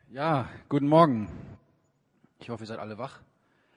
Ja, guten Morgen. Ich hoffe, ihr seid alle wach.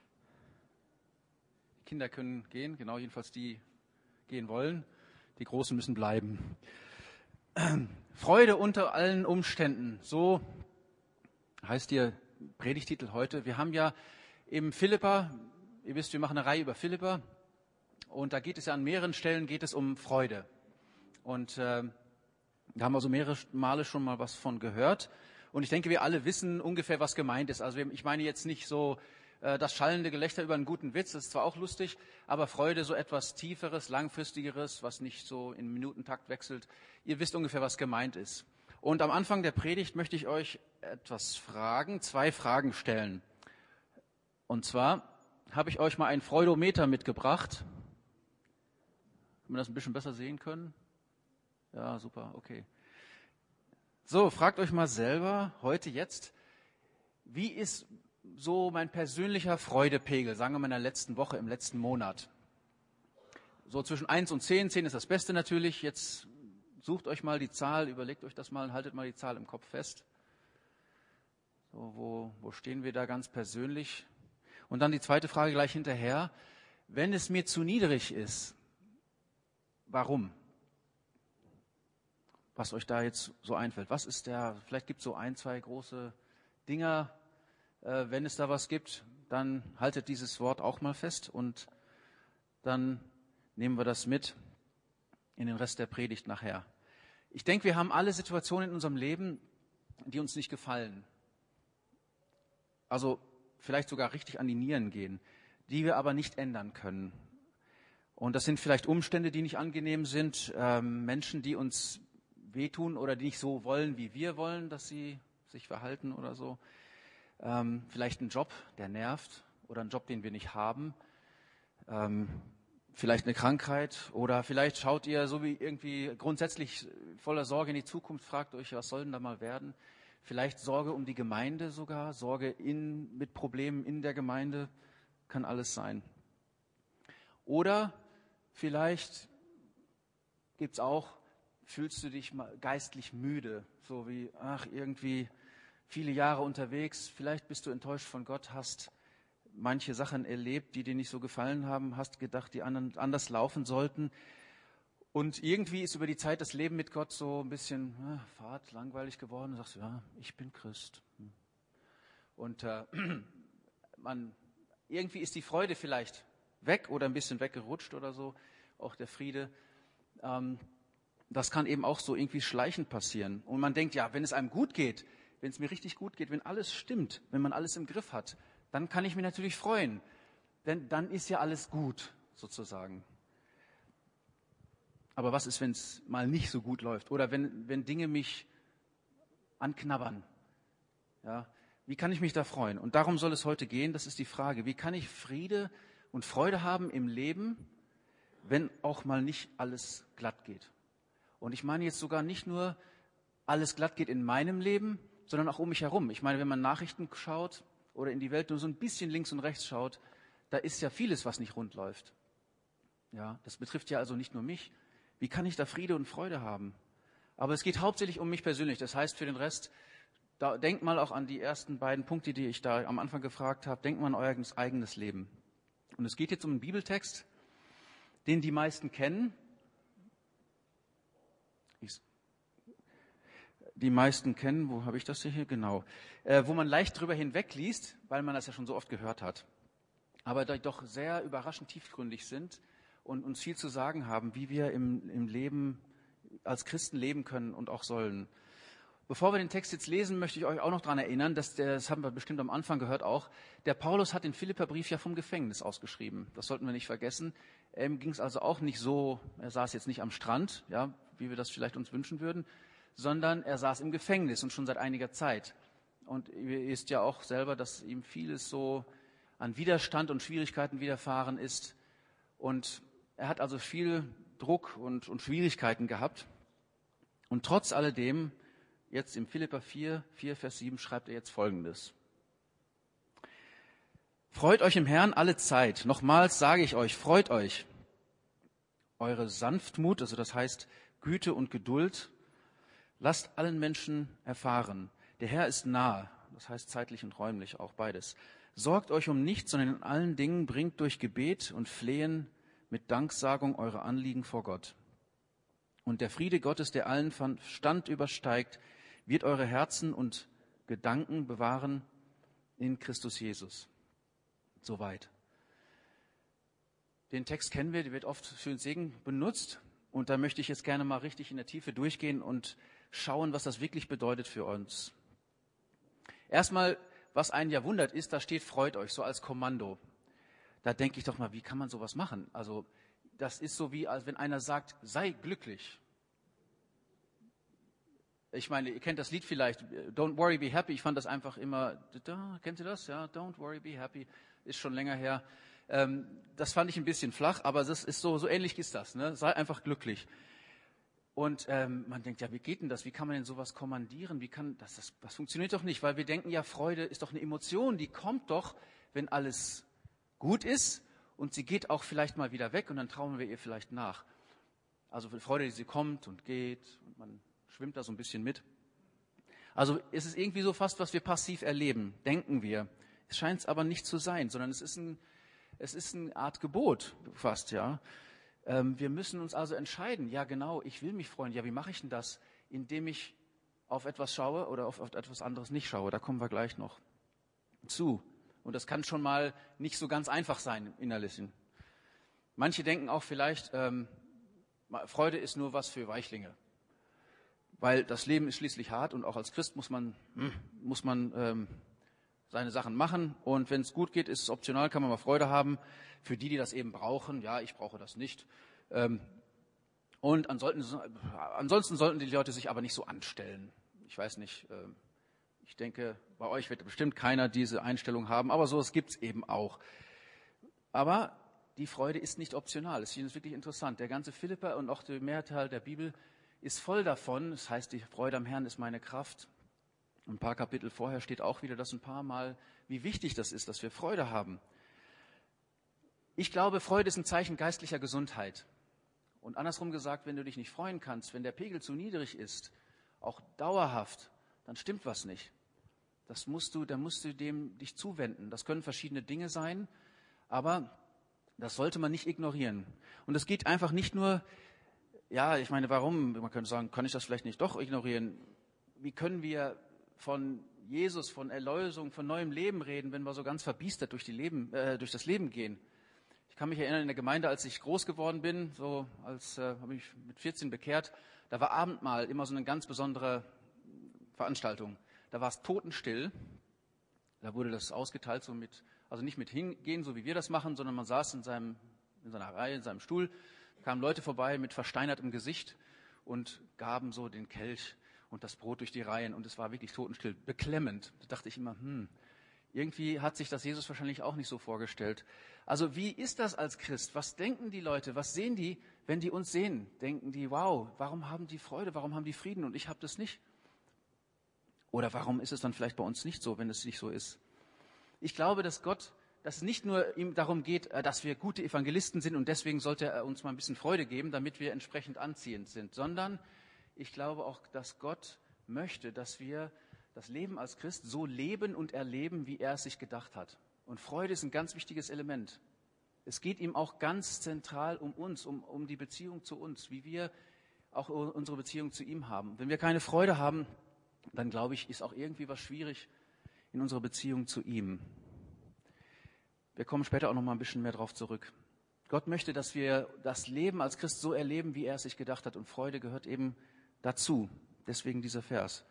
Die Kinder können gehen, genau, jedenfalls die gehen wollen. Die Großen müssen bleiben. Freude unter allen Umständen, so heißt der Predigtitel heute. Wir haben ja im Philipper, ihr wisst, wir machen eine Reihe über Philipper und da geht es ja an mehreren Stellen geht es um Freude. Und da haben wir so mehrere Male schon mal was von gehört. Und ich denke, wir alle wissen ungefähr, was gemeint ist. Also ich meine jetzt nicht so das schallende Gelächter über einen guten Witz, das ist zwar auch lustig, aber Freude so etwas Tieferes, Langfristigeres, was nicht so in Minutentakt wechselt. Ihr wisst ungefähr, was gemeint ist. Und am Anfang der Predigt möchte ich euch etwas fragen, 2 Fragen stellen. Und zwar habe ich euch mal ein Freudometer mitgebracht. Wenn wir das ein bisschen besser sehen können. Ja, super, okay. So, fragt euch mal selber heute jetzt, wie ist so mein persönlicher Freudepegel, sagen wir mal in der letzten Woche, im letzten Monat? So zwischen 1 und 10, 10 ist das Beste natürlich, jetzt sucht euch mal die Zahl, überlegt euch das mal und haltet mal die Zahl im Kopf fest. So, wo stehen wir da ganz persönlich? Und dann die zweite Frage gleich hinterher, wenn es mir zu niedrig ist, warum? Was euch da jetzt so einfällt. Was ist vielleicht gibt es so 1, 2 große Dinger. Wenn es da was gibt, dann haltet dieses Wort auch mal fest und dann nehmen wir das mit in den Rest der Predigt nachher. Ich denke, wir haben alle Situationen in unserem Leben, die uns nicht gefallen. Also vielleicht sogar richtig an die Nieren gehen, die wir aber nicht ändern können. Und das sind vielleicht Umstände, die nicht angenehm sind, Menschen, die uns wehtun oder die nicht so wollen, wie wir wollen, dass sie sich verhalten oder so. Vielleicht ein Job, der nervt oder ein Job, den wir nicht haben. Vielleicht eine Krankheit oder vielleicht schaut ihr so wie irgendwie grundsätzlich voller Sorge in die Zukunft, fragt euch, was soll denn da mal werden? Vielleicht Sorge um die Gemeinde sogar, Sorge mit Problemen in der Gemeinde, kann alles sein. Oder vielleicht gibt es auch, fühlst du dich mal geistlich müde, so wie, irgendwie viele Jahre unterwegs, vielleicht bist du enttäuscht von Gott, hast manche Sachen erlebt, die dir nicht so gefallen haben, hast gedacht, die anderen anders laufen sollten. Und irgendwie ist über die Zeit das Leben mit Gott so ein bisschen fad, langweilig geworden. Du sagst, ja, ich bin Christ. Und irgendwie ist die Freude vielleicht weg oder ein bisschen weggerutscht oder so, auch der Friede. Das kann eben auch so irgendwie schleichend passieren. Und man denkt, ja, wenn es einem gut geht, wenn es mir richtig gut geht, wenn alles stimmt, wenn man alles im Griff hat, dann kann ich mich natürlich freuen. Denn dann ist ja alles gut, sozusagen. Aber was ist, wenn es mal nicht so gut läuft? Oder wenn Dinge mich anknabbern? Ja, wie kann ich mich da freuen? Und darum soll es heute gehen, das ist die Frage. Wie kann ich Friede und Freude haben im Leben, wenn auch mal nicht alles glatt geht? Und ich meine jetzt sogar nicht nur, alles glatt geht in meinem Leben, sondern auch um mich herum. Ich meine, wenn man Nachrichten schaut oder in die Welt nur so ein bisschen links und rechts schaut, da ist ja vieles, was nicht rund läuft. Ja, das betrifft ja also nicht nur mich. Wie kann ich da Friede und Freude haben? Aber es geht hauptsächlich um mich persönlich. Das heißt, für den Rest, denkt mal auch an die ersten beiden Punkte, die ich da am Anfang gefragt habe. Denkt mal an euer eigenes Leben. Und es geht jetzt um einen Bibeltext, den die meisten kennen. Die meisten kennen, wo habe ich das hier? Genau. Wo man leicht drüber hinwegliest, weil man das ja schon so oft gehört hat. Aber die doch sehr überraschend tiefgründig sind und uns viel zu sagen haben, wie wir im Leben als Christen leben können und auch sollen. Bevor wir den Text jetzt lesen, möchte ich euch auch noch daran erinnern, das haben wir bestimmt am Anfang gehört auch, der Paulus hat den Philipperbrief ja vom Gefängnis ausgeschrieben. Das sollten wir nicht vergessen. Ihm ging es also auch nicht so, er saß jetzt nicht am Strand, ja, wie wir das vielleicht uns wünschen würden, sondern er saß im Gefängnis und schon seit einiger Zeit. Und ihr wisst ja auch selber, dass ihm vieles so an Widerstand und Schwierigkeiten widerfahren ist. Und er hat also viel Druck und Schwierigkeiten gehabt. Und trotz alledem, jetzt im Philipper 4, Vers 7 schreibt er jetzt Folgendes. Freut euch im Herrn alle Zeit. Nochmals sage ich euch, freut euch. Eure Sanftmut, also das heißt Güte und Geduld, lasst allen Menschen erfahren. Der Herr ist nahe. das heißt zeitlich und räumlich auch beides. Sorgt euch um nichts, sondern in allen Dingen bringt durch Gebet und Flehen mit Danksagung eure Anliegen vor Gott. Und der Friede Gottes, der allen Verstand übersteigt, wird eure Herzen und Gedanken bewahren in Christus Jesus. Soweit. Den Text kennen wir, der wird oft für den Segen benutzt. Und da möchte ich jetzt gerne mal richtig in der Tiefe durchgehen und schauen, was das wirklich bedeutet für uns. Erstmal, was einen ja wundert, ist, da steht, freut euch, so als Kommando. Da denke ich doch mal, wie kann man sowas machen? Also, das ist so wie, als wenn einer sagt, sei glücklich. Ich meine, ihr kennt das Lied vielleicht, Don't Worry, Be Happy. Ich fand das einfach immer, kennt ihr das? Ja, Don't Worry, Be Happy. Ist schon länger her. Das fand ich ein bisschen flach, aber das ist so ähnlich ist das. Ne? Sei einfach glücklich. Und man denkt, ja, wie geht denn das? Wie kann man denn sowas kommandieren? Das funktioniert doch nicht, weil wir denken, ja, Freude ist doch eine Emotion, die kommt doch, wenn alles gut ist und sie geht auch vielleicht mal wieder weg und dann trauern wir ihr vielleicht nach. Also Freude, die sie kommt und geht und man schwimmt da so ein bisschen mit. Also es ist irgendwie so fast, was wir passiv erleben, denken wir. Es scheint es aber nicht zu sein, sondern es ist eine Art Gebot fast, ja. Wir müssen uns also entscheiden, ja genau, ich will mich freuen. Ja, wie mache ich denn das? Indem ich auf etwas schaue oder auf etwas anderes nicht schaue. Da kommen wir gleich noch zu. Und das kann schon mal nicht so ganz einfach sein innerlich. Manche denken auch vielleicht, Freude ist nur was für Weichlinge. Weil das Leben ist schließlich hart und auch als Christ muss man seine Sachen machen. Und wenn es gut geht, ist es optional, kann man mal Freude haben. Für die das eben brauchen, ja, ich brauche das nicht. Und ansonsten sollten die Leute sich aber nicht so anstellen. Ich weiß nicht, ich denke, bei euch wird bestimmt keiner diese Einstellung haben, aber sowas gibt es eben auch. Aber die Freude ist nicht optional. Es ist wirklich interessant. Der ganze Philipper und auch der Mehrteil der Bibel ist voll davon. Das heißt, die Freude am Herrn ist meine Kraft. Ein paar Kapitel vorher steht auch wieder das ein paar Mal, wie wichtig das ist, dass wir Freude haben. Ich glaube, Freude ist ein Zeichen geistlicher Gesundheit. Und andersrum gesagt, wenn du dich nicht freuen kannst, wenn der Pegel zu niedrig ist, auch dauerhaft, dann stimmt was nicht. Da musst du dem dich zuwenden. Das können verschiedene Dinge sein, aber das sollte man nicht ignorieren. Und es geht einfach nicht nur, ja, ich meine, warum? Man könnte sagen, kann ich das vielleicht nicht doch ignorieren? Wie können wir von Jesus, von Erlösung, von neuem Leben reden, wenn wir so ganz verbiestert durch das Leben gehen? Ich kann mich erinnern, in der Gemeinde, als ich groß geworden bin, habe ich mit 14 bekehrt, da war Abendmahl immer so eine ganz besondere Veranstaltung. Da war es totenstill. Da wurde das ausgeteilt, also nicht mit hingehen, so wie wir das machen, sondern man saß in seiner Reihe, in seinem Stuhl, kamen Leute vorbei mit versteinertem Gesicht und gaben so den Kelch und das Brot durch die Reihen. Und es war wirklich totenstill, beklemmend. Da dachte ich immer, irgendwie hat sich das Jesus wahrscheinlich auch nicht so vorgestellt. Also wie ist das als Christ? Was denken die Leute? Was sehen die, wenn die uns sehen? Denken die, wow, warum haben die Freude? Warum haben die Frieden und ich habe das nicht? Oder warum ist es dann vielleicht bei uns nicht so, wenn es nicht so ist? Ich glaube, dass es nicht nur ihm darum geht, dass wir gute Evangelisten sind und deswegen sollte er uns mal ein bisschen Freude geben, damit wir entsprechend anziehend sind, sondern ich glaube auch, dass Gott möchte, dass wir das Leben als Christ so leben und erleben, wie er es sich gedacht hat. Und Freude ist ein ganz wichtiges Element. Es geht ihm auch ganz zentral um uns, um die Beziehung zu uns, wie wir auch unsere Beziehung zu ihm haben. Wenn wir keine Freude haben, dann glaube ich, ist auch irgendwie was schwierig in unserer Beziehung zu ihm. Wir kommen später auch noch mal ein bisschen mehr drauf zurück. Gott möchte, dass wir das Leben als Christ so erleben, wie er es sich gedacht hat. Und Freude gehört eben dazu. Deswegen dieser Vers.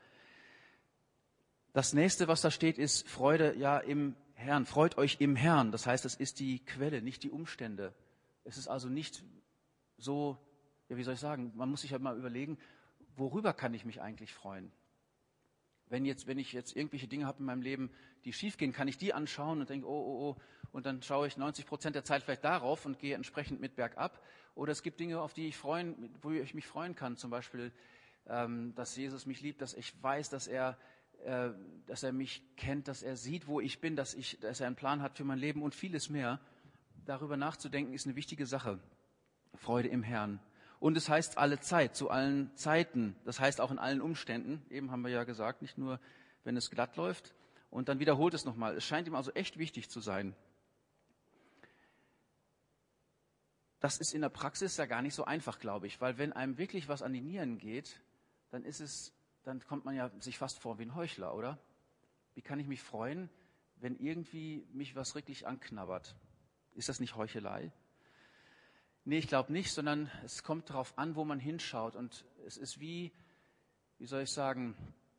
Das nächste, was da steht, ist Freude ja im Herrn. Freut euch im Herrn. Das heißt, es ist die Quelle, nicht die Umstände. Es ist also nicht so, ja, wie soll ich sagen, man muss sich halt mal überlegen, worüber kann ich mich eigentlich freuen? Wenn ich jetzt irgendwelche Dinge habe in meinem Leben, die schiefgehen, kann ich die anschauen und denke, oh, und dann schaue ich 90% der Zeit vielleicht darauf und gehe entsprechend mit bergab. Oder es gibt Dinge, wo ich mich freuen kann, zum Beispiel, dass Jesus mich liebt, dass ich weiß, dass er mich kennt, dass er sieht, wo ich bin, dass er einen Plan hat für mein Leben und vieles mehr. Darüber nachzudenken ist eine wichtige Sache. Freude im Herrn. Und es heißt alle Zeit, zu allen Zeiten. Das heißt auch in allen Umständen. Eben haben wir ja gesagt, nicht nur, wenn es glatt läuft. Und dann wiederholt es nochmal. Es scheint ihm also echt wichtig zu sein. Das ist in der Praxis ja gar nicht so einfach, glaube ich, weil wenn einem wirklich was an die Nieren geht, dann kommt man ja sich fast vor wie ein Heuchler, oder? Wie kann ich mich freuen, wenn irgendwie mich was wirklich anknabbert? Ist das nicht Heuchelei? Nee, ich glaube nicht, sondern es kommt darauf an, wo man hinschaut. Und es ist wie soll ich sagen,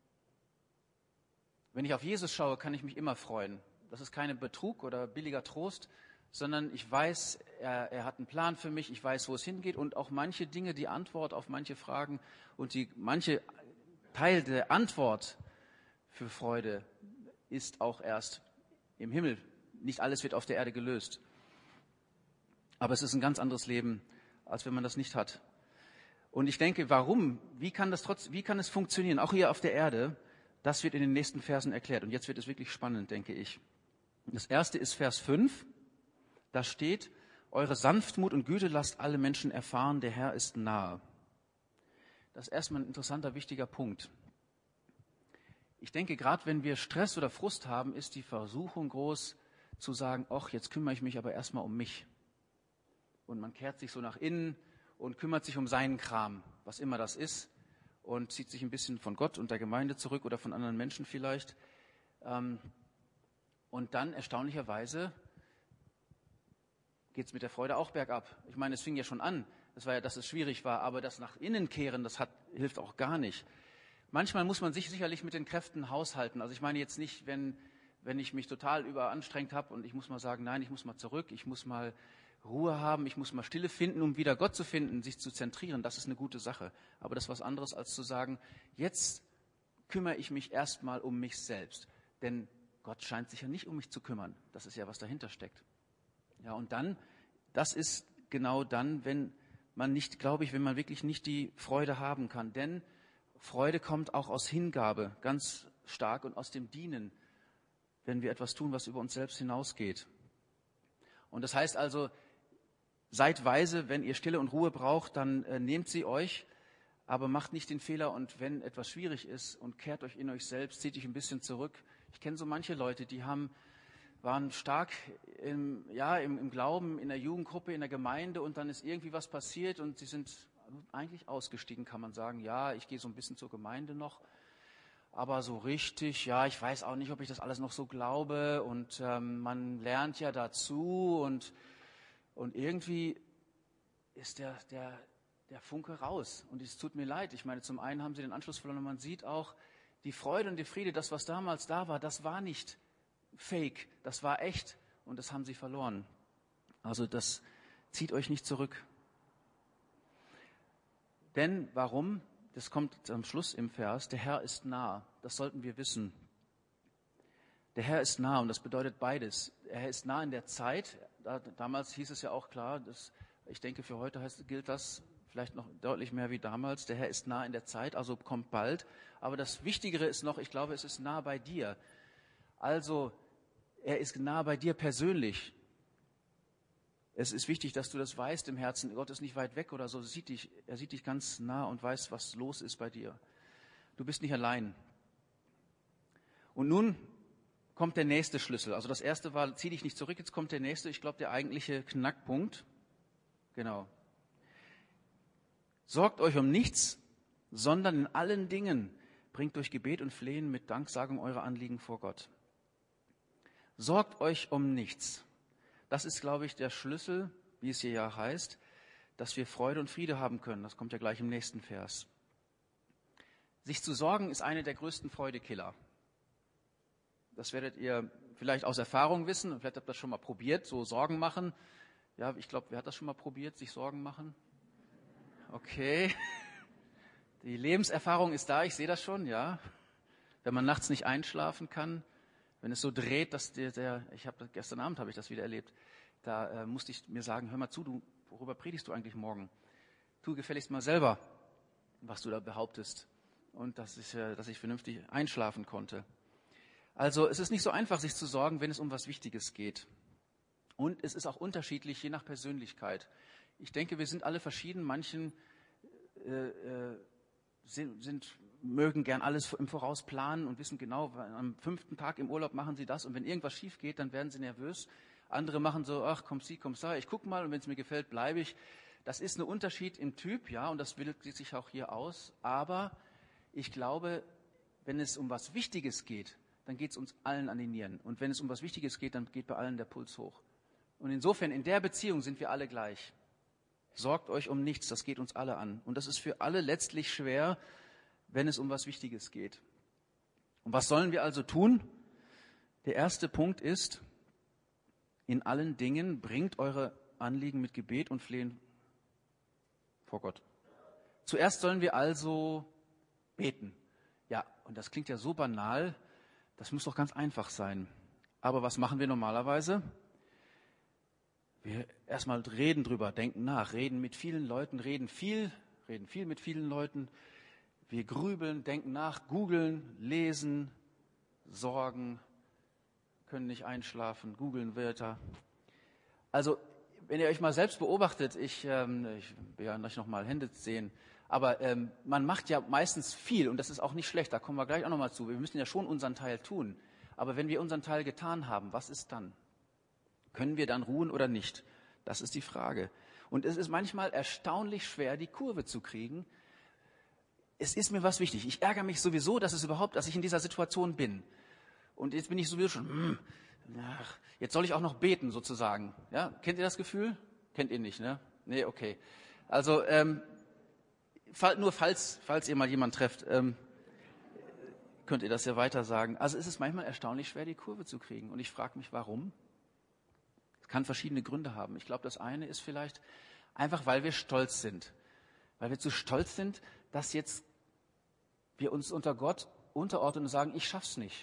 wenn ich auf Jesus schaue, kann ich mich immer freuen. Das ist kein Betrug oder billiger Trost, sondern ich weiß, er hat einen Plan für mich, ich weiß, wo es hingeht und auch manche Dinge, die Antwort auf manche Fragen und manche Teil der Antwort für Freude ist auch erst im Himmel. Nicht alles wird auf der Erde gelöst. Aber es ist ein ganz anderes Leben, als wenn man das nicht hat. Und ich denke, warum? Wie kann es funktionieren? Auch hier auf der Erde, das wird in den nächsten Versen erklärt. Und jetzt wird es wirklich spannend, denke ich. Das erste ist Vers 5. Da steht, eure Sanftmut und Güte lasst alle Menschen erfahren, der Herr ist nahe. Das ist erstmal ein interessanter, wichtiger Punkt. Ich denke, gerade wenn wir Stress oder Frust haben, ist die Versuchung groß zu sagen, ach, jetzt kümmere ich mich aber erstmal um mich. Und man kehrt sich so nach innen und kümmert sich um seinen Kram, was immer das ist, und zieht sich ein bisschen von Gott und der Gemeinde zurück oder von anderen Menschen vielleicht. Und dann erstaunlicherweise geht es mit der Freude auch bergab. Ich meine, es fing ja schon an, dass es schwierig war, aber das nach innen kehren, hilft auch gar nicht. Manchmal muss man sich sicherlich mit den Kräften haushalten. Also ich meine jetzt nicht, wenn ich mich total überanstrengt habe und ich muss mal sagen, nein, ich muss mal zurück, ich muss mal Ruhe haben, ich muss mal Stille finden, um wieder Gott zu finden, sich zu zentrieren. Das ist eine gute Sache. Aber das ist was anderes, als zu sagen, jetzt kümmere ich mich erstmal um mich selbst. Denn Gott scheint sich ja nicht um mich zu kümmern. Das ist ja, was dahinter steckt. Ja, und dann, das ist genau dann, wenn man wirklich nicht die Freude haben kann. Denn Freude kommt auch aus Hingabe, ganz stark, und aus dem Dienen, wenn wir etwas tun, was über uns selbst hinausgeht. Und das heißt also, seid weise, wenn ihr Stille und Ruhe braucht, dann nehmt sie euch, aber macht nicht den Fehler, und wenn etwas schwierig ist und kehrt euch in euch selbst, zieht euch ein bisschen zurück. Ich kenne so manche Leute, die waren stark im Glauben, in der Jugendgruppe, in der Gemeinde, und dann ist irgendwie was passiert und sie sind eigentlich ausgestiegen, kann man sagen. Ja, ich gehe so ein bisschen zur Gemeinde noch, aber so richtig, ja, ich weiß auch nicht, ob ich das alles noch so glaube, und man lernt ja dazu und irgendwie ist der Funke raus, und es tut mir leid. Ich meine, zum einen haben sie den Anschluss verloren, und man sieht auch, die Freude und die Friede, das, was damals da war, das war nicht fake, das war echt, und das haben sie verloren. Also das zieht euch nicht zurück. Denn warum? Das kommt am Schluss im Vers, der Herr ist nah. Das sollten wir wissen. Der Herr ist nah, und das bedeutet beides. Er ist nah in der Zeit. Damals hieß es ja auch klar, ich denke, für heute gilt das vielleicht noch deutlich mehr wie damals. Der Herr ist nah in der Zeit, also kommt bald. Aber das Wichtigere ist noch, ich glaube, es ist nah bei dir. Also, er ist nah bei dir persönlich. Es ist wichtig, dass du das weißt im Herzen. Gott ist nicht weit weg oder so. Er sieht dich ganz nah und weiß, was los ist bei dir. Du bist nicht allein. Und nun kommt der nächste Schlüssel. Also das erste war, zieh dich nicht zurück. Jetzt kommt der nächste, ich glaube, der eigentliche Knackpunkt. Genau. Sorgt euch um nichts, sondern in allen Dingen bringt durch Gebet und Flehen mit Danksagung eure Anliegen vor Gott. Sorgt euch um nichts. Das ist, glaube ich, der Schlüssel, wie es hier ja heißt, dass wir Freude und Friede haben können. Das kommt ja gleich im nächsten Vers. Sich zu sorgen ist eine der größten Freudekiller. Das werdet ihr vielleicht aus Erfahrung wissen, und vielleicht habt ihr das schon mal probiert, so Sorgen machen. Ja, ich glaube, wer hat das schon mal probiert, sich Sorgen machen? Okay. Die Lebenserfahrung ist da, ich sehe das schon, ja. Wenn man nachts nicht einschlafen kann, wenn es so dreht, dass gestern Abend habe ich das wieder erlebt, da musste ich mir sagen, hör mal zu, worüber predigst du eigentlich morgen? Tu gefälligst mal selber, was du da behauptest, und dass ich vernünftig einschlafen konnte. Also es ist nicht so einfach, sich zu sorgen, wenn es um was Wichtiges geht. Und es ist auch unterschiedlich, je nach Persönlichkeit. Ich denke, wir sind alle verschieden. Manchen sind mögen gern alles im Voraus planen und wissen genau, am 5. Tag im Urlaub machen sie das und wenn irgendwas schief geht, dann werden sie nervös. Andere machen so, ach, komm sie, komm sa, ich guck mal und wenn es mir gefällt, bleibe ich. Das ist ein Unterschied im Typ, ja, und das wirkt sich auch hier aus. Aber ich glaube, wenn es um was Wichtiges geht, dann geht es uns allen an die Nieren. Und wenn es um was Wichtiges geht, dann geht bei allen der Puls hoch. Und insofern, in der Beziehung sind wir alle gleich. Sorgt euch um nichts, das geht uns alle an. Und das ist für alle letztlich schwer, wenn es um was Wichtiges geht. Und was sollen wir also tun? Der erste Punkt ist, in allen Dingen bringt eure Anliegen mit Gebet und Flehen vor Gott. Zuerst sollen wir also beten. Ja, und das klingt ja so banal, das muss doch ganz einfach sein. Aber was machen wir normalerweise? Wir erstmal reden drüber, denken nach, reden mit vielen Leuten, reden viel mit vielen Leuten. Wir grübeln, denken nach, googeln, lesen, sorgen, können nicht einschlafen, googeln Wörter. Also, wenn ihr euch mal selbst beobachtet, ich will ja nicht nochmal Hände sehen, aber man macht ja meistens viel und das ist auch nicht schlecht, da kommen wir gleich auch nochmal zu. Wir müssen ja schon unseren Teil tun. Aber wenn wir unseren Teil getan haben, was ist dann? Können wir dann ruhen oder nicht? Das ist die Frage. Und es ist manchmal erstaunlich schwer, die Kurve zu kriegen. Es ist mir was wichtig. Ich ärgere mich sowieso, dass ich in dieser Situation bin. Und jetzt bin ich sowieso schon, jetzt soll ich auch noch beten sozusagen. Ja, kennt ihr das Gefühl? Kennt ihr nicht, ne? Nee, okay. Also, nur falls ihr mal jemanden trefft, könnt ihr das ja weiter sagen. Also es ist manchmal erstaunlich schwer, die Kurve zu kriegen. Und ich frage mich, warum? Es kann verschiedene Gründe haben. Ich glaube, das eine ist vielleicht einfach, weil wir stolz sind. Weil wir zu stolz sind, dass jetzt wir uns unter Gott unterordnen und sagen, ich schaff's nicht.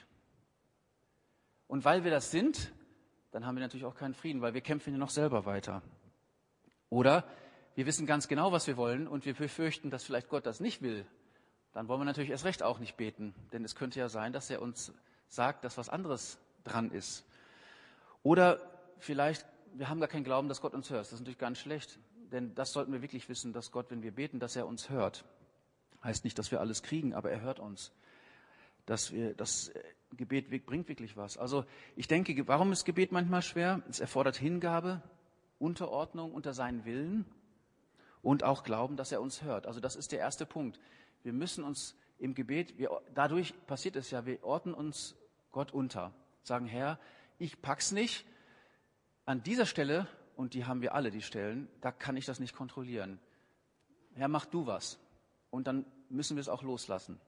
Und weil wir das sind, dann haben wir natürlich auch keinen Frieden, weil wir kämpfen ja noch selber weiter. Oder wir wissen ganz genau, was wir wollen und wir befürchten, dass vielleicht Gott das nicht will. Dann wollen wir natürlich erst recht auch nicht beten, denn es könnte ja sein, dass er uns sagt, dass was anderes dran ist. Oder vielleicht, wir haben gar keinen Glauben, dass Gott uns hört. Das ist natürlich ganz schlecht, denn das sollten wir wirklich wissen, dass Gott, wenn wir beten, dass er uns hört. Heißt nicht, dass wir alles kriegen, aber er hört uns. Das Gebet bringt wirklich was. Also ich denke, warum ist Gebet manchmal schwer? Es erfordert Hingabe, Unterordnung unter seinen Willen und auch Glauben, dass er uns hört. Also das ist der erste Punkt. Wir müssen uns im Gebet, dadurch passiert es ja, wir ordnen uns Gott unter. Sagen, Herr, ich pack's nicht. An dieser Stelle, und die haben wir alle, die Stellen, da kann ich das nicht kontrollieren. Herr, mach du was. Und dann müssen wir es auch loslassen.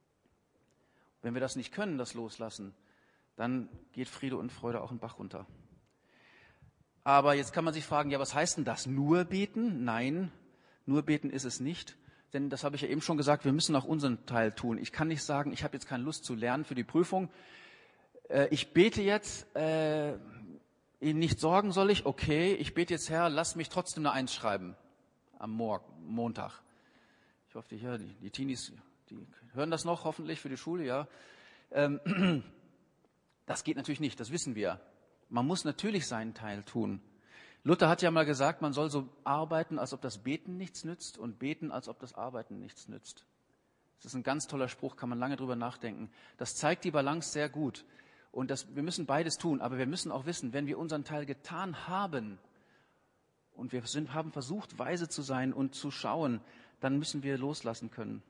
Wenn wir das nicht können, das loslassen, dann geht Friede und Freude auch einen Bach runter. Aber jetzt kann man sich fragen, ja, was heißt denn das? Nur beten? Nein, nur beten ist es nicht. Denn das habe ich ja eben schon gesagt, wir müssen auch unseren Teil tun. Ich kann nicht sagen, ich habe jetzt keine Lust zu lernen für die Prüfung. Ich bete jetzt, Ihnen nicht sorgen soll ich, okay, ich bete jetzt, Herr, lass mich trotzdem eine 1 schreiben am Montag. Ich hoffe, die Teenies, die hören das noch, hoffentlich für die Schule, ja. Das geht natürlich nicht, das wissen wir. Man muss natürlich seinen Teil tun. Luther hat ja mal gesagt, man soll so arbeiten, als ob das Beten nichts nützt und beten, als ob das Arbeiten nichts nützt. Das ist ein ganz toller Spruch, kann man lange drüber nachdenken. Das zeigt die Balance sehr gut. Und wir müssen beides tun, aber wir müssen auch wissen, wenn wir unseren Teil getan haben und wir haben versucht, weise zu sein und zu schauen, dann müssen wir loslassen können.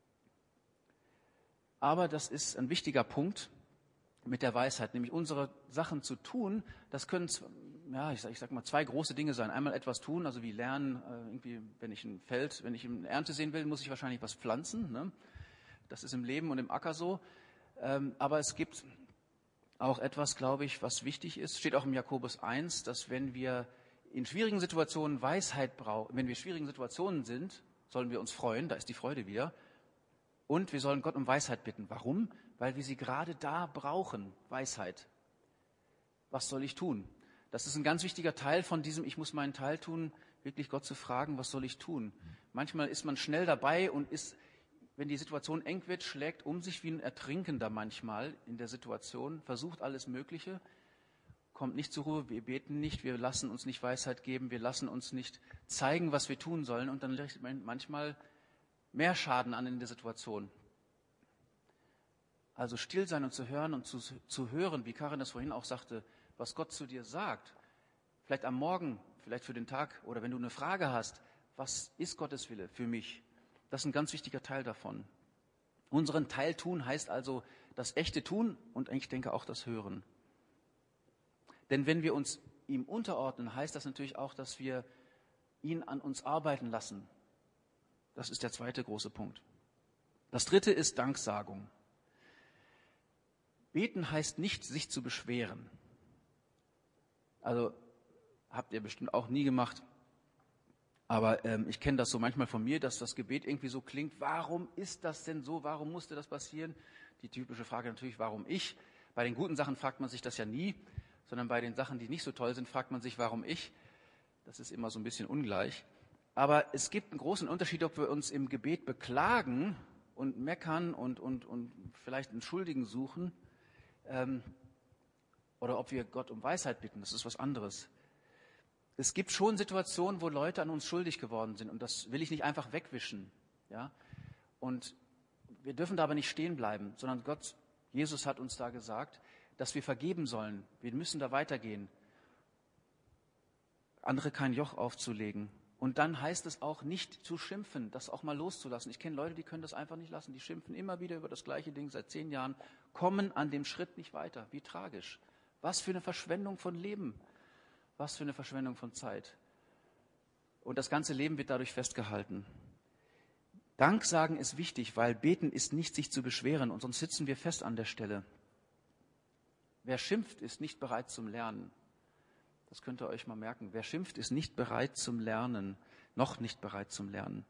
Aber das ist ein wichtiger Punkt mit der Weisheit, nämlich unsere Sachen zu tun. Das können, ja, ich sag mal, 2 große Dinge sein. Einmal etwas tun, also wie lernen, irgendwie, wenn ich eine Ernte sehen will, muss ich wahrscheinlich was pflanzen. Ne? Das ist im Leben und im Acker so. Aber es gibt auch etwas, glaube ich, was wichtig ist. Steht auch im Jakobus 1, dass wenn wir in schwierigen Situationen Weisheit brauchen, wenn wir in schwierigen Situationen sind, sollen wir uns freuen, da ist die Freude wieder. Und wir sollen Gott um Weisheit bitten. Warum? Weil wir sie gerade da brauchen, Weisheit. Was soll ich tun? Das ist ein ganz wichtiger Teil von diesem, ich muss meinen Teil tun, wirklich Gott zu fragen, was soll ich tun? Manchmal ist man schnell dabei und ist, wenn die Situation eng wird, schlägt um sich wie ein Ertrinkender manchmal in der Situation, versucht alles Mögliche, kommt nicht zur Ruhe, wir beten nicht, wir lassen uns nicht Weisheit geben, wir lassen uns nicht zeigen, was wir tun sollen und dann richtet man manchmal mehr Schaden an in der Situation. Also still sein und zu hören und zu hören, wie Karin das vorhin auch sagte, was Gott zu dir sagt. Vielleicht am Morgen, vielleicht für den Tag oder wenn du eine Frage hast, was ist Gottes Wille für mich? Das ist ein ganz wichtiger Teil davon. Unseren Teil tun heißt also das echte Tun und ich denke auch das Hören. Denn wenn wir uns ihm unterordnen, heißt das natürlich auch, dass wir ihn an uns arbeiten lassen. Das ist der zweite große Punkt. Das dritte ist Danksagung. Beten heißt nicht, sich zu beschweren. Also habt ihr bestimmt auch nie gemacht. Aber ich kenne das so manchmal von mir, dass das Gebet irgendwie so klingt. Warum ist das denn so? Warum musste das passieren? Die typische Frage natürlich, warum ich? Bei den guten Sachen fragt man sich das ja nie, sondern bei den Sachen, die nicht so toll sind, fragt man sich, warum ich? Das ist immer so ein bisschen ungleich. Aber es gibt einen großen Unterschied, ob wir uns im Gebet beklagen und meckern und vielleicht einen Schuldigen suchen oder ob wir Gott um Weisheit bitten. Das ist was anderes. Es gibt schon Situationen, wo Leute an uns schuldig geworden sind und das will ich nicht einfach wegwischen. Ja? Und wir dürfen da aber nicht stehen bleiben, sondern Jesus hat uns da gesagt, dass wir vergeben sollen. Wir müssen da weitergehen, andere kein Joch aufzulegen. Und dann heißt es auch nicht zu schimpfen, das auch mal loszulassen. Ich kenne Leute, die können das einfach nicht lassen. Die schimpfen immer wieder über das gleiche Ding seit 10 Jahren, kommen an dem Schritt nicht weiter. Wie tragisch. Was für eine Verschwendung von Leben. Was für eine Verschwendung von Zeit. Und das ganze Leben wird dadurch festgehalten. Dank sagen ist wichtig, weil beten ist nicht sich zu beschweren und sonst sitzen wir fest an der Stelle. Wer schimpft, ist nicht bereit zum Lernen. Das könnt ihr euch mal merken. Wer schimpft, ist nicht bereit zum Lernen, noch nicht bereit zum Lernen.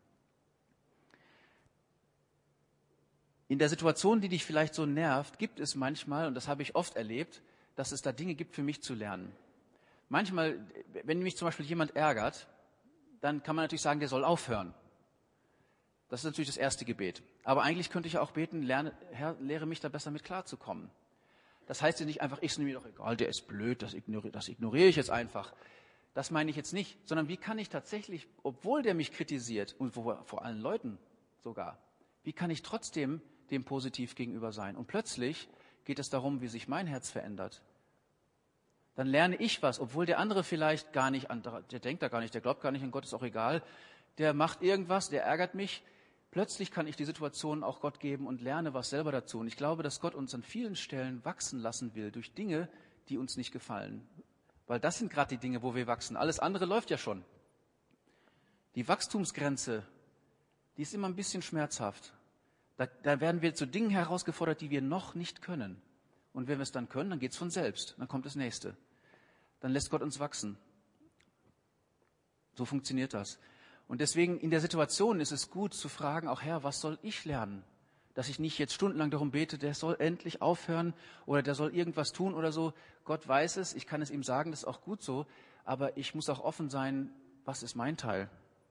In der Situation, die dich vielleicht so nervt, gibt es manchmal, und das habe ich oft erlebt, dass es da Dinge gibt für mich zu lernen. Manchmal, wenn mich zum Beispiel jemand ärgert, dann kann man natürlich sagen, der soll aufhören. Das ist natürlich das erste Gebet. Aber eigentlich könnte ich auch beten, Herr, lehre mich da besser mit klarzukommen. Das heißt ja nicht einfach, ist mir doch egal, der ist blöd, das ignoriere ich jetzt einfach. Das meine ich jetzt nicht, sondern wie kann ich tatsächlich, obwohl der mich kritisiert und vor allen Leuten sogar, wie kann ich trotzdem dem positiv gegenüber sein? Und plötzlich geht es darum, wie sich mein Herz verändert. Dann lerne ich was, obwohl der andere vielleicht gar nicht, der denkt da gar nicht, der glaubt gar nicht an Gott, ist auch egal. Der macht irgendwas, der ärgert mich. Plötzlich kann ich die Situation auch Gott geben und lerne was selber dazu. Und ich glaube, dass Gott uns an vielen Stellen wachsen lassen will durch Dinge, die uns nicht gefallen. Weil das sind gerade die Dinge, wo wir wachsen. Alles andere läuft ja schon. Die Wachstumsgrenze, die ist immer ein bisschen schmerzhaft. Da werden wir zu Dingen herausgefordert, die wir noch nicht können. Und wenn wir es dann können, dann geht es von selbst. Dann kommt das Nächste. Dann lässt Gott uns wachsen. So funktioniert das. Und deswegen in der Situation ist es gut zu fragen, auch Herr, was soll ich lernen? Dass ich nicht jetzt stundenlang darum bete, der soll endlich aufhören oder der soll irgendwas tun oder so. Gott weiß es, ich kann es ihm sagen, das ist auch gut so. Aber ich muss auch offen sein, was ist mein Teil?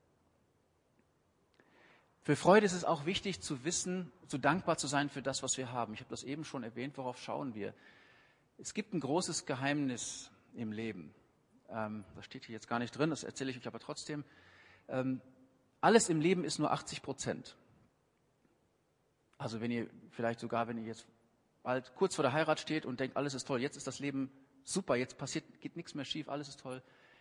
Für Freude ist es auch wichtig zu wissen, zu dankbar zu sein für das, was wir haben. Ich habe das eben schon erwähnt, worauf schauen wir? Es gibt ein großes Geheimnis im Leben. Das steht hier jetzt gar nicht drin, das erzähle ich euch aber trotzdem. Alles im Leben ist nur 80%. Also wenn ihr jetzt bald kurz vor der Heirat steht und denkt, alles ist toll, jetzt ist das Leben super, jetzt geht nichts mehr schief, alles ist toll.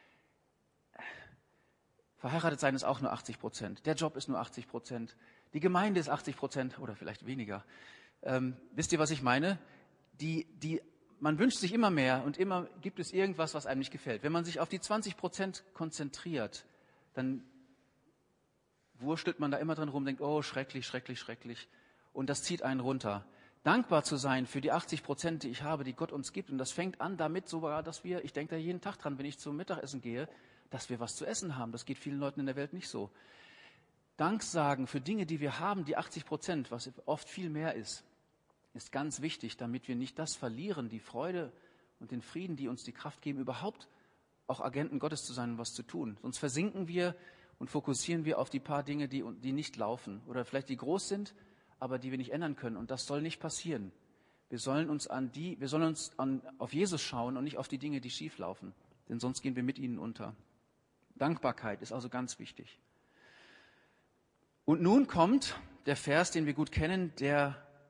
Verheiratet sein ist auch nur 80%. Der Job ist nur 80%. Die Gemeinde ist 80% oder vielleicht weniger. Wisst ihr, was ich meine? Man wünscht sich immer mehr und immer gibt es irgendwas, was einem nicht gefällt. Wenn man sich auf die 20% konzentriert, dann wurschtelt man da immer drin rum, denkt, oh, schrecklich, schrecklich, schrecklich. Und das zieht einen runter. Dankbar zu sein für die 80%, die ich habe, die Gott uns gibt. Und das fängt an damit sogar, dass ich denke da jeden Tag dran, wenn ich zum Mittagessen gehe, dass wir was zu essen haben. Das geht vielen Leuten in der Welt nicht so. Dank sagen für Dinge, die wir haben, die 80%, was oft viel mehr ist ganz wichtig, damit wir nicht das verlieren, die Freude und den Frieden, die uns die Kraft geben, überhaupt auch Agenten Gottes zu sein und was zu tun. Sonst versinken wir und fokussieren wir auf die paar Dinge, die nicht laufen oder vielleicht die groß sind, aber die wir nicht ändern können. Und das soll nicht passieren. Wir sollen uns auf Jesus schauen und nicht auf die Dinge, die schief laufen, denn sonst gehen wir mit ihnen unter. Dankbarkeit ist also ganz wichtig. Und nun kommt der Vers, den wir gut kennen, der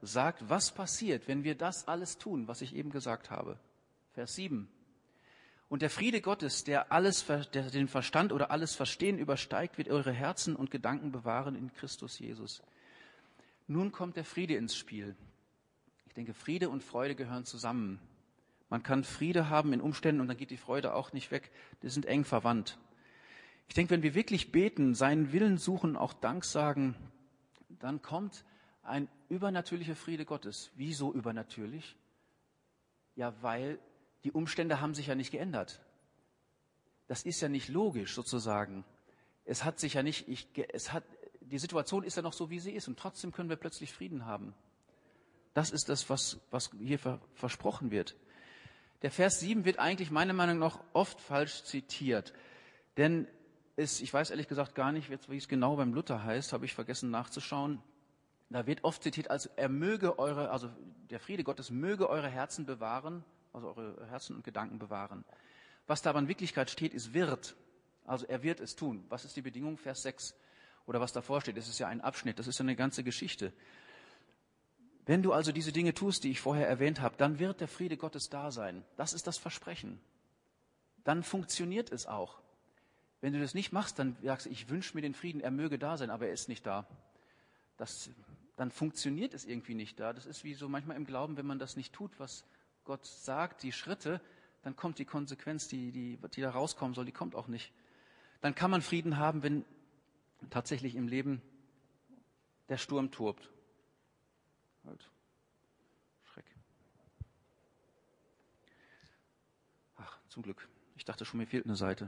sagt, was passiert, wenn wir das alles tun, was ich eben gesagt habe. Vers 7. Und der Friede Gottes, der den Verstand oder alles Verstehen übersteigt, wird eure Herzen und Gedanken bewahren in Christus Jesus. Nun kommt der Friede ins Spiel. Ich denke, Friede und Freude gehören zusammen. Man kann Friede haben in Umständen und dann geht die Freude auch nicht weg. Die sind eng verwandt. Ich denke, wenn wir wirklich beten, seinen Willen suchen, auch Dank sagen, dann kommt ein übernatürlicher Friede Gottes. Wieso übernatürlich? Ja, weil die Umstände haben sich ja nicht geändert. Das ist ja nicht logisch sozusagen. Es hat sich ja nicht, die Situation ist ja noch so, wie sie ist und trotzdem können wir plötzlich Frieden haben. Das ist das, was hier versprochen wird. Der Vers 7 wird eigentlich meiner Meinung nach oft falsch zitiert. Denn ich weiß ehrlich gesagt gar nicht, wie es genau beim Luther heißt, habe ich vergessen nachzuschauen. Da wird oft zitiert, also der Friede Gottes möge eure Herzen bewahren, also eure Herzen und Gedanken bewahren. Was da aber in Wirklichkeit steht, ist wird. Also er wird es tun. Was ist die Bedingung? Vers 6. Oder was davor steht, das ist ja ein Abschnitt, das ist ja eine ganze Geschichte. Wenn du also diese Dinge tust, die ich vorher erwähnt habe, dann wird der Friede Gottes da sein. Das ist das Versprechen. Dann funktioniert es auch. Wenn du das nicht machst, dann sagst du, ich wünsche mir den Frieden, er möge da sein, aber er ist nicht da. Dann funktioniert es irgendwie nicht da. Das ist wie so manchmal im Glauben, wenn man das nicht tut, was Gott sagt, die Schritte, dann kommt die Konsequenz, die da rauskommen soll, die kommt auch nicht. Dann kann man Frieden haben, wenn tatsächlich im Leben der Sturm tobt. Halt. Schreck. Ach, zum Glück. Ich dachte schon, mir fehlt eine Seite.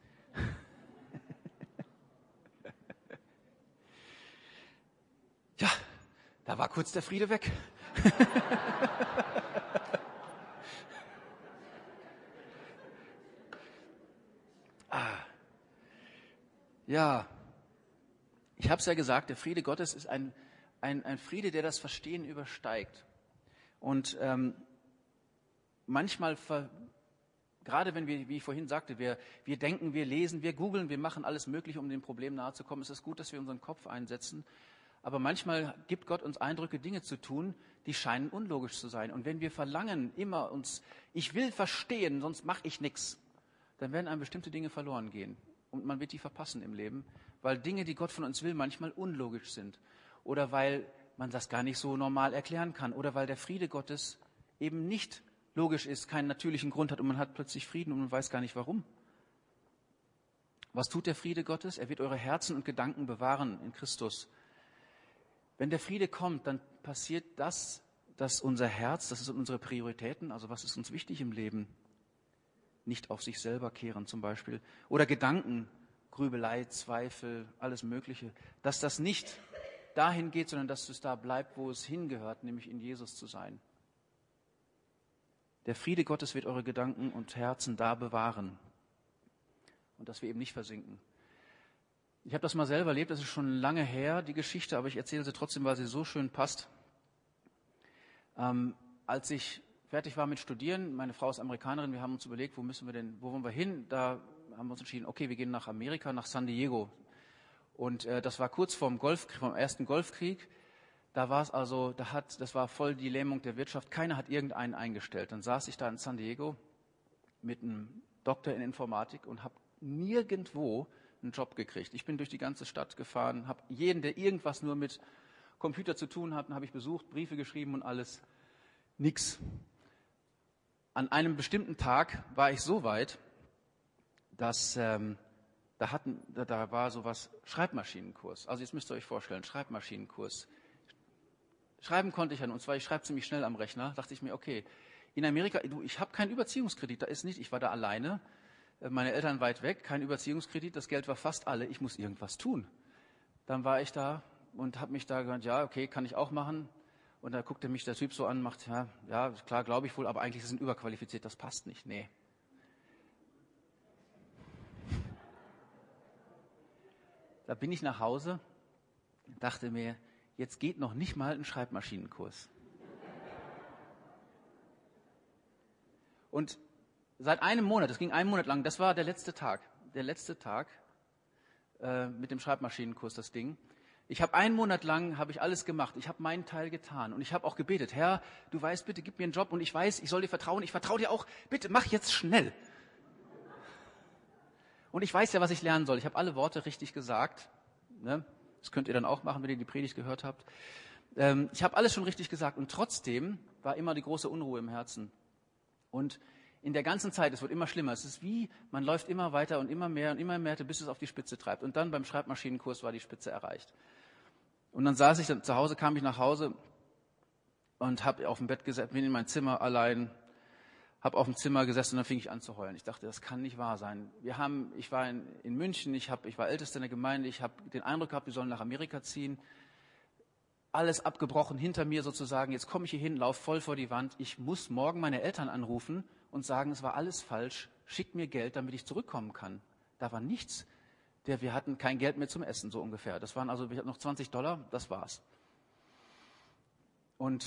Ja, da war kurz der Friede weg. Ja, ich habe es ja gesagt, der Friede Gottes ist ein Friede, der das Verstehen übersteigt. Und manchmal, gerade wenn wir, wie ich vorhin sagte, wir denken, wir lesen, wir googeln, wir machen alles Mögliche, um dem Problem nahe zu kommen, ist es gut, dass wir unseren Kopf einsetzen. Aber manchmal gibt Gott uns Eindrücke, Dinge zu tun, die scheinen unlogisch zu sein. Und wenn wir verlangen, ich will verstehen, sonst mache ich nichts, dann werden einem bestimmte Dinge verloren gehen. Und man wird die verpassen im Leben, weil Dinge, die Gott von uns will, manchmal unlogisch sind. Oder weil man das gar nicht so normal erklären kann. Oder weil der Friede Gottes eben nicht logisch ist, keinen natürlichen Grund hat und man hat plötzlich Frieden und man weiß gar nicht warum. Was tut der Friede Gottes? Er wird eure Herzen und Gedanken bewahren in Christus. Wenn der Friede kommt, dann passiert das, dass unser Herz, das sind unsere Prioritäten, also was ist uns wichtig im Leben, nicht auf sich selber kehren zum Beispiel. Oder Gedanken, Grübelei, Zweifel, alles Mögliche. Dass das nicht dahin geht, sondern dass es da bleibt, wo es hingehört, nämlich in Jesus zu sein. Der Friede Gottes wird eure Gedanken und Herzen da bewahren. Und dass wir eben nicht versinken. Ich habe das mal selber erlebt, das ist schon lange her, die Geschichte, aber ich erzähle sie trotzdem, weil sie so schön passt. Als ich fertig war mit Studieren, meine Frau ist Amerikanerin, wir haben uns überlegt, wo wollen wir hin? Da haben wir uns entschieden, okay, wir gehen nach Amerika, nach San Diego. Und das war kurz vom ersten Golfkrieg. Da war es also, das war voll die Lähmung der Wirtschaft. Keiner hat irgendeinen eingestellt. Dann saß ich da in San Diego mit einem Doktor in Informatik und habe nirgendwo einen Job gekriegt. Ich bin durch die ganze Stadt gefahren, habe jeden, der irgendwas nur mit Computer zu tun hat, habe ich besucht, Briefe geschrieben und alles. Nix. An einem bestimmten Tag war ich so weit, dass da war sowas, Schreibmaschinenkurs. Also jetzt müsst ihr euch vorstellen, Schreibmaschinenkurs. Schreiben konnte ich ja, und zwar ich schreibe ziemlich schnell am Rechner, dachte ich mir, okay, in Amerika, ich habe keinen Überziehungskredit, ich war da alleine, meine Eltern weit weg, kein Überziehungskredit, das Geld war fast alle, ich muss irgendwas tun. Dann war ich da und habe mich da gesagt, ja, okay, kann ich auch machen. Und da guckte mich der Typ so an, macht, ja, klar, glaube ich wohl, aber eigentlich sind überqualifiziert, das passt nicht, nee. Da bin ich nach Hause, dachte mir, jetzt geht noch nicht mal ein Schreibmaschinenkurs. Und seit einem Monat, das ging einen Monat lang, das war der letzte Tag mit dem Schreibmaschinenkurs, das Ding. Ich habe 1 Monat lang alles gemacht. Ich habe meinen Teil getan. Und ich habe auch gebetet, Herr, du weißt, bitte gib mir einen Job. Und ich weiß, ich soll dir vertrauen. Ich vertraue dir auch. Bitte mach jetzt schnell. Und ich weiß ja, was ich lernen soll. Ich habe alle Worte richtig gesagt. Ne? Das könnt ihr dann auch machen, wenn ihr die Predigt gehört habt. Ich habe alles schon richtig gesagt. Und trotzdem war immer die große Unruhe im Herzen. Und in der ganzen Zeit, es wird immer schlimmer. Es ist wie, man läuft immer weiter und immer mehr, bis es auf die Spitze treibt. Und dann beim Schreibmaschinenkurs war die Spitze erreicht. Und dann kam ich nach Hause und habe auf dem Bett gesessen, bin in mein Zimmer allein, habe auf dem Zimmer gesessen und dann fing ich an zu heulen. Ich dachte, das kann nicht wahr sein. Ich war in München, ich war Ältester in der Gemeinde, ich habe den Eindruck gehabt, wir sollen nach Amerika ziehen. Alles abgebrochen hinter mir sozusagen. Jetzt komme ich hier hin, laufe voll vor die Wand. Ich muss morgen meine Eltern anrufen und sagen, es war alles falsch. Schickt mir Geld, damit ich zurückkommen kann. Da war nichts. Wir hatten kein Geld mehr zum Essen, so ungefähr. Wir hatten noch $20, das war's. Und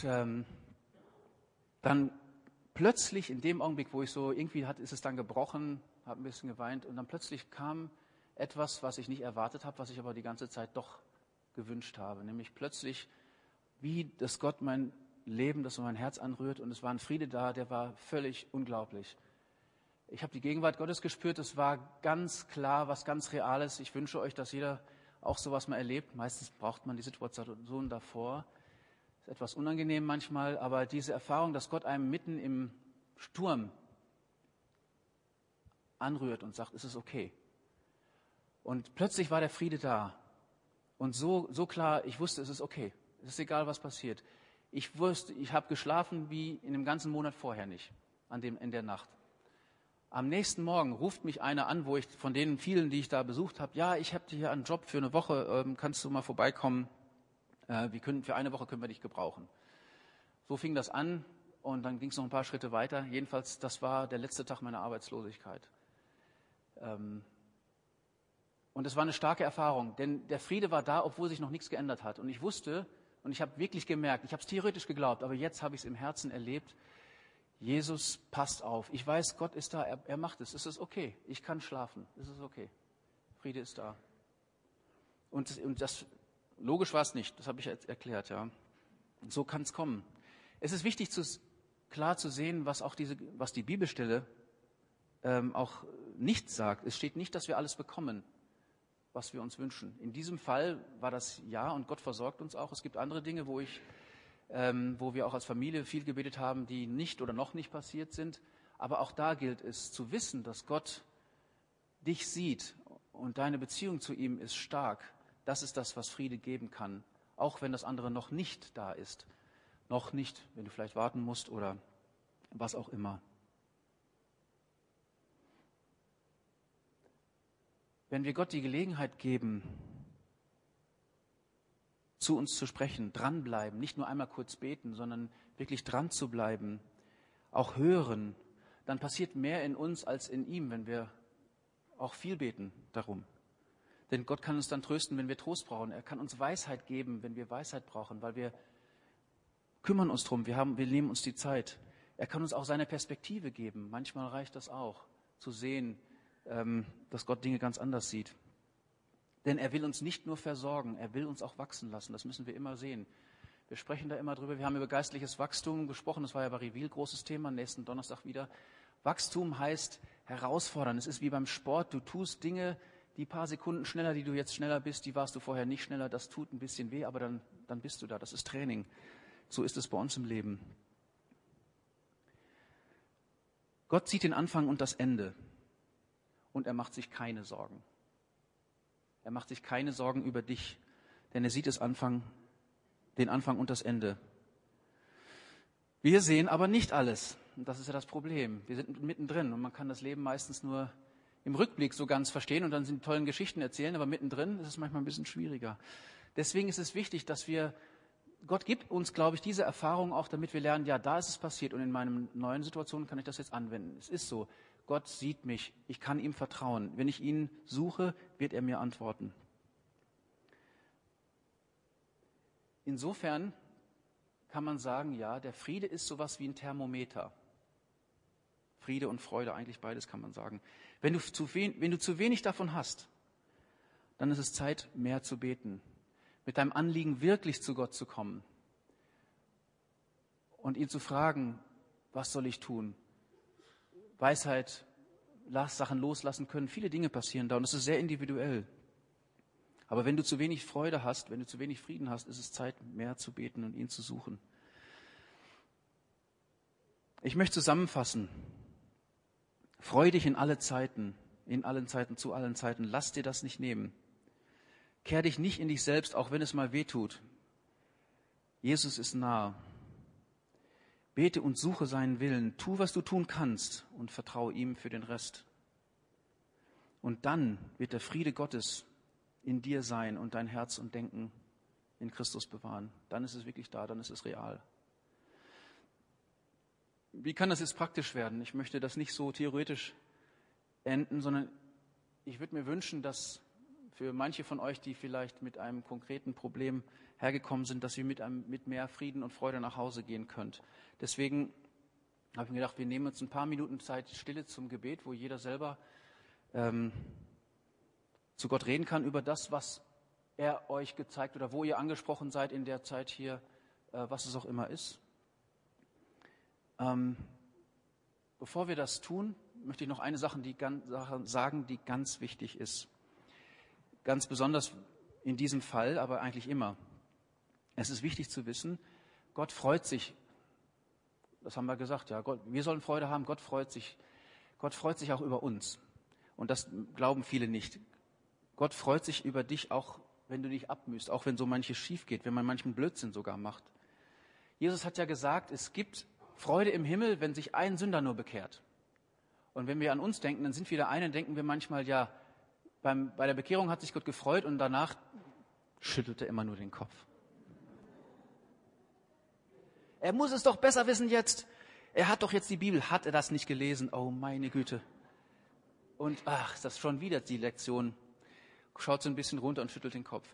dann plötzlich, in dem Augenblick, wo ich so, ist es dann gebrochen, habe ein bisschen geweint und dann plötzlich kam etwas, was ich nicht erwartet habe, was ich aber die ganze Zeit doch gewünscht habe. Nämlich plötzlich, wie das Gott mein Leben, das so mein Herz anrührt und es war ein Friede da, der war völlig unglaublich. Ich habe die Gegenwart Gottes gespürt, es war ganz klar, was ganz Reales. Ich wünsche euch, dass jeder auch sowas mal erlebt. Meistens braucht man die Situation davor. Ist etwas unangenehm manchmal, aber diese Erfahrung, dass Gott einem mitten im Sturm anrührt und sagt, es ist okay. Und plötzlich war der Friede da. Und so klar, ich wusste, es ist okay. Es ist egal, was passiert. Ich habe geschlafen wie in dem ganzen Monat vorher nicht, in der Nacht. Am nächsten Morgen ruft mich einer an, von den vielen, die ich da besucht habe, ja, ich habe hier einen Job für eine Woche, kannst du mal vorbeikommen? Für eine Woche können wir dich gebrauchen. So fing das an und dann ging es noch ein paar Schritte weiter. Jedenfalls, das war der letzte Tag meiner Arbeitslosigkeit. Und es war eine starke Erfahrung, denn der Friede war da, obwohl sich noch nichts geändert hat. Und ich wusste, und ich habe wirklich gemerkt, ich habe es theoretisch geglaubt, aber jetzt habe ich es im Herzen erlebt, Jesus passt auf. Ich weiß, Gott ist da, er macht es. Es ist okay. Ich kann schlafen. Es ist okay. Friede ist da. Und das, logisch war es nicht. Das habe ich jetzt erklärt, ja. So kann es kommen. Es ist wichtig, klar zu sehen, was die Bibelstelle auch nicht sagt. Es steht nicht, dass wir alles bekommen, was wir uns wünschen. In diesem Fall war das ja und Gott versorgt uns auch. Es gibt andere Dinge, wo wir auch als Familie viel gebetet haben, die nicht oder noch nicht passiert sind. Aber auch da gilt es zu wissen, dass Gott dich sieht und deine Beziehung zu ihm ist stark. Das ist das, was Friede geben kann, auch wenn das andere noch nicht da ist. Noch nicht, wenn du vielleicht warten musst oder was auch immer. Wenn wir Gott die Gelegenheit geben, zu uns zu sprechen, dranbleiben, nicht nur einmal kurz beten, sondern wirklich dran zu bleiben, auch hören, dann passiert mehr in uns als in ihm, wenn wir auch viel beten darum. Denn Gott kann uns dann trösten, wenn wir Trost brauchen. Er kann uns Weisheit geben, wenn wir Weisheit brauchen, weil wir kümmern uns drum, wir nehmen uns die Zeit. Er kann uns auch seine Perspektive geben. Manchmal reicht das auch, zu sehen, dass Gott Dinge ganz anders sieht. Denn er will uns nicht nur versorgen, er will uns auch wachsen lassen. Das müssen wir immer sehen. Wir sprechen da immer drüber. Wir haben über geistliches Wachstum gesprochen. Das war ja bei Reveal großes Thema. Nächsten Donnerstag wieder. Wachstum heißt herausfordern. Es ist wie beim Sport. Du tust Dinge, die paar Sekunden schneller, die du jetzt schneller bist, die warst du vorher nicht schneller. Das tut ein bisschen weh, aber dann bist du da. Das ist Training. So ist es bei uns im Leben. Gott sieht den Anfang und das Ende. Und er macht sich keine Sorgen. Er macht sich keine Sorgen über dich, denn er sieht den Anfang und das Ende. Wir sehen aber nicht alles. Und das ist ja das Problem. Wir sind mittendrin und man kann das Leben meistens nur im Rückblick so ganz verstehen und dann sind die tollen Geschichten erzählen, aber mittendrin ist es manchmal ein bisschen schwieriger. Deswegen ist es wichtig, dass Gott gibt uns, glaube ich, diese Erfahrung auch, damit wir lernen, ja, da ist es passiert und in meinen neuen Situationen kann ich das jetzt anwenden. Es ist so. Gott sieht mich, ich kann ihm vertrauen. Wenn ich ihn suche, wird er mir antworten. Insofern kann man sagen, ja, der Friede ist sowas wie ein Thermometer. Friede und Freude, eigentlich beides kann man sagen. Wenn du zu wenig davon hast, dann ist es Zeit, mehr zu beten. mit deinem Anliegen wirklich zu Gott zu kommen und ihn zu fragen, was soll ich tun? Weisheit, Sachen loslassen können, viele Dinge passieren da und es ist sehr individuell. Aber wenn du zu wenig Freude hast, wenn du zu wenig Frieden hast, ist es Zeit, mehr zu beten und ihn zu suchen. Ich möchte zusammenfassen. Freu dich in allen Zeiten, zu allen Zeiten. Lass dir das nicht nehmen. Kehr dich nicht in dich selbst, auch wenn es mal weh tut. Jesus ist nah. Bete und suche seinen Willen. Tu, was du tun kannst und vertraue ihm für den Rest. Und dann wird der Friede Gottes in dir sein und dein Herz und Denken in Christus bewahren. Dann ist es wirklich da, dann ist es real. Wie kann das jetzt praktisch werden? Ich möchte das nicht so theoretisch enden, sondern ich würde mir wünschen, dass für manche von euch, die vielleicht mit einem konkreten Problem hergekommen sind, dass ihr mit mehr Frieden und Freude nach Hause gehen könnt. Deswegen habe ich mir gedacht, wir nehmen uns ein paar Minuten Zeit Stille zum Gebet, wo jeder selber zu Gott reden kann über das, was er euch gezeigt oder wo ihr angesprochen seid in der Zeit hier, was es auch immer ist. Bevor wir das tun, möchte ich noch eine Sache sagen, die ganz wichtig ist. Ganz besonders in diesem Fall, aber eigentlich immer. Es ist wichtig zu wissen, Gott freut sich, das haben wir gesagt, ja, wir sollen Freude haben, Gott freut sich auch über uns. Und das glauben viele nicht. Gott freut sich über dich, auch wenn du dich abmühst, auch wenn so manches schief geht, wenn man manchen Blödsinn sogar macht. Jesus hat ja gesagt, es gibt Freude im Himmel, wenn sich ein Sünder nur bekehrt. Und wenn wir an uns denken, dann sind wir der eine, denken wir manchmal, ja, bei der Bekehrung hat sich Gott gefreut und danach schüttelt er immer nur den Kopf. Er muss es doch besser wissen jetzt. Er hat doch jetzt die Bibel. Hat er das nicht gelesen? Oh, meine Güte. Und ach, das ist schon wieder die Lektion. Schaut so ein bisschen runter und schüttelt den Kopf.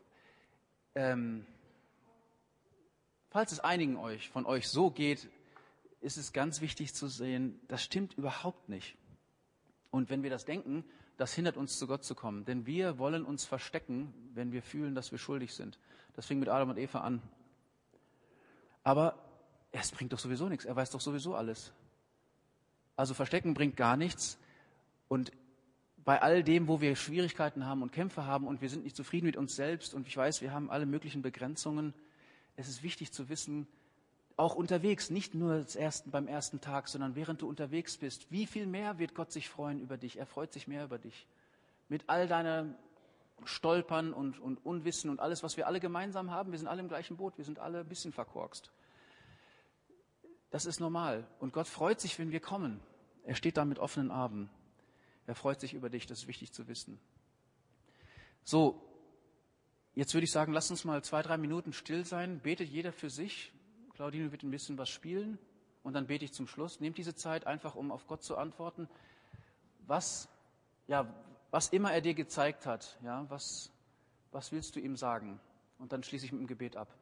Falls es einigen von euch so geht, ist es ganz wichtig zu sehen, das stimmt überhaupt nicht. Und wenn wir das denken, das hindert uns, zu Gott zu kommen. Denn wir wollen uns verstecken, wenn wir fühlen, dass wir schuldig sind. Das fing mit Adam und Eva an. Aber es bringt doch sowieso nichts. Er weiß doch sowieso alles. Also verstecken bringt gar nichts. Und bei all dem, wo wir Schwierigkeiten haben und Kämpfe haben und wir sind nicht zufrieden mit uns selbst und ich weiß, wir haben alle möglichen Begrenzungen, es ist wichtig zu wissen, auch unterwegs, nicht nur beim ersten Tag, sondern während du unterwegs bist, wie viel mehr wird Gott sich freuen über dich? Er freut sich mehr über dich. Mit all deiner Stolpern und Unwissen und alles, was wir alle gemeinsam haben, wir sind alle im gleichen Boot, wir sind alle ein bisschen verkorkst. Das ist normal. Und Gott freut sich, wenn wir kommen. Er steht da mit offenen Armen. Er freut sich über dich, das ist wichtig zu wissen. So, jetzt würde ich sagen, lasst uns mal 2-3 Minuten still sein. Betet jeder für sich. Claudine wird ein bisschen was spielen und dann bete ich zum Schluss. Nehmt diese Zeit einfach, um auf Gott zu antworten. Was immer er dir gezeigt hat, ja, was willst du ihm sagen? Und dann schließe ich mit dem Gebet ab.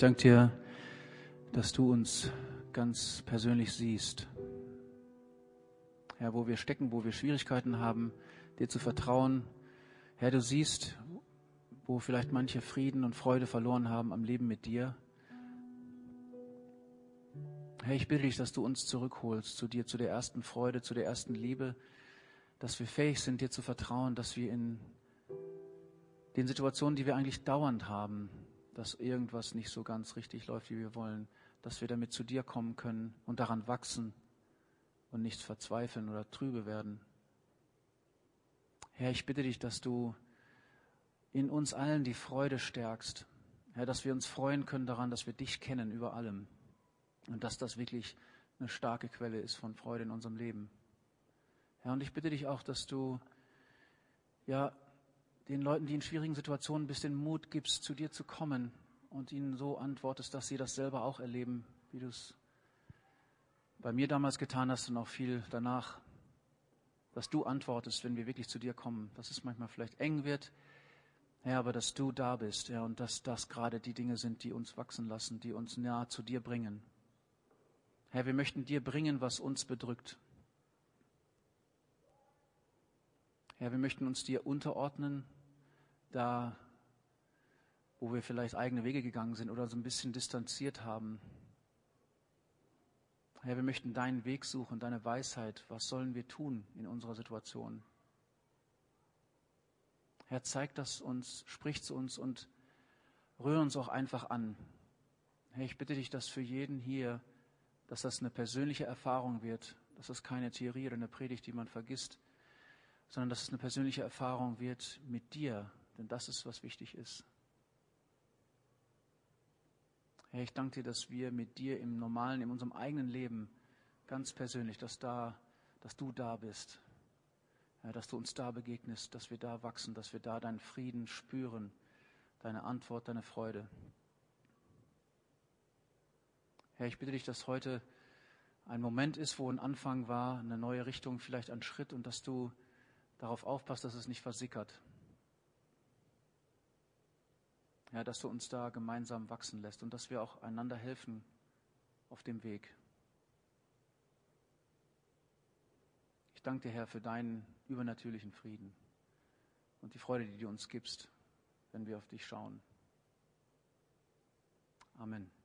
danke dir, dass du uns ganz persönlich siehst. Herr, wo wir stecken, wo wir Schwierigkeiten haben, dir zu vertrauen. Herr, du siehst, wo vielleicht manche Frieden und Freude verloren haben am Leben mit dir. Herr, ich bitte dich, dass du uns zurückholst zu dir, zu der ersten Freude, zu der ersten Liebe, dass wir fähig sind, dir zu vertrauen, dass wir in den Situationen, die wir eigentlich dauernd haben, dass irgendwas nicht so ganz richtig läuft, wie wir wollen, dass wir damit zu dir kommen können und daran wachsen und nicht verzweifeln oder trübe werden. Herr, ich bitte dich, dass du in uns allen die Freude stärkst. Herr, dass wir uns freuen können daran, dass wir dich kennen über allem und dass das wirklich eine starke Quelle ist von Freude in unserem Leben. Herr, und ich bitte dich auch, dass du den Leuten, die in schwierigen Situationen bist, den Mut gibst, zu dir zu kommen und ihnen so antwortest, dass sie das selber auch erleben, wie du es bei mir damals getan hast und auch viel danach, dass du antwortest, wenn wir wirklich zu dir kommen, dass es manchmal vielleicht eng wird, Herr, aber dass du da bist, ja, und dass das gerade die Dinge sind, die uns wachsen lassen, die uns nahe zu dir bringen. Herr, wir möchten dir bringen, was uns bedrückt. Herr, wir möchten uns dir unterordnen, da, wo wir vielleicht eigene Wege gegangen sind oder so ein bisschen distanziert haben. Herr, wir möchten deinen Weg suchen, deine Weisheit. Was sollen wir tun in unserer Situation? Herr, zeig das uns, sprich zu uns und rühre uns auch einfach an. Herr, ich bitte dich, dass für jeden hier, dass das eine persönliche Erfahrung wird, dass das keine Theorie oder eine Predigt, die man vergisst, sondern dass es eine persönliche Erfahrung wird mit dir, denn das ist, was wichtig ist. Herr, ich danke dir, dass wir mit dir im Normalen, in unserem eigenen Leben, ganz persönlich, dass du da bist, ja, dass du uns da begegnest, dass wir da wachsen, dass wir da deinen Frieden spüren, deine Antwort, deine Freude. Herr, ich bitte dich, dass heute ein Moment ist, wo ein Anfang war, eine neue Richtung, vielleicht ein Schritt, und dass du darauf aufpasst, dass es nicht versickert. Ja, dass du uns da gemeinsam wachsen lässt und dass wir auch einander helfen auf dem Weg. Ich danke dir, Herr, für deinen übernatürlichen Frieden und die Freude, die du uns gibst, wenn wir auf dich schauen. Amen.